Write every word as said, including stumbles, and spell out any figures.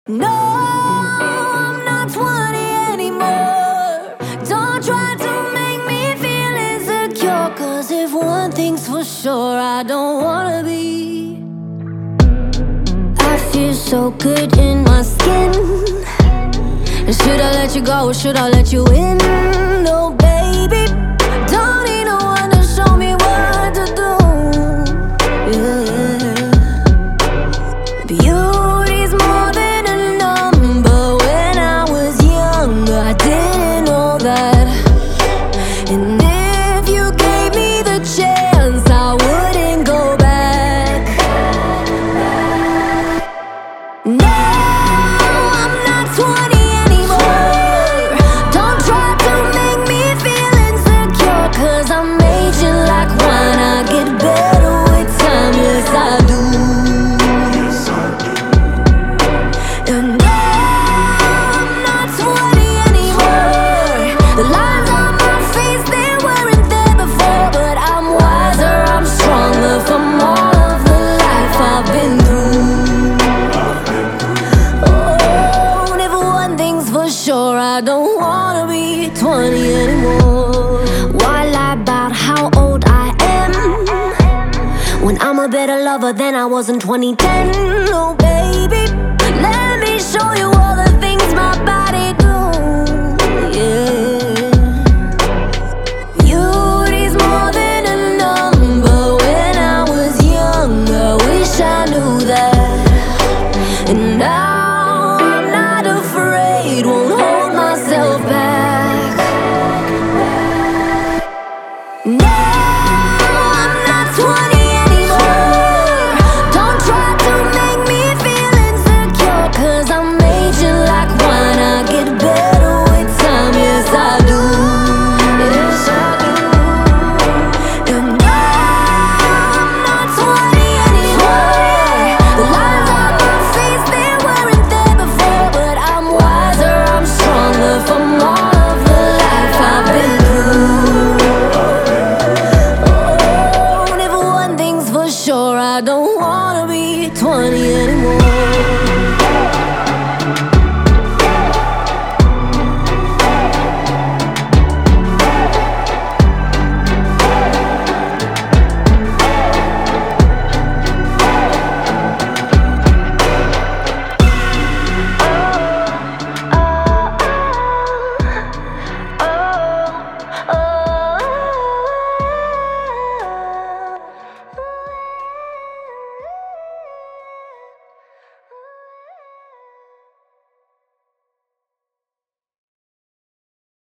No, I'm not twenty anymore. Don't try to make me feel insecure, 'cause if one thing's for sure, I don't wanna be. I feel so good in my skin. Should I let you go or should I let you in? No, baby, don't need no one to show me what to do. Yeah. Beauty's more than a number. When I was young, I didn't know that. And if you gave me the chance, I wouldn't go back. No, I'm not twenty anymore. Don't try to make me feel insecure, 'cause I'm aging like wine. I get better with time, yes I do. And no, I'm not twenty anymore. The lines on my face, they weren't there before, but I'm wiser, I'm stronger from all of the life I've been through. Oh, and if one thing's for sure, I don't wanna be twenty anymore. Why lie about how old I am when I'm a better lover than I was in twenty ten? Oh,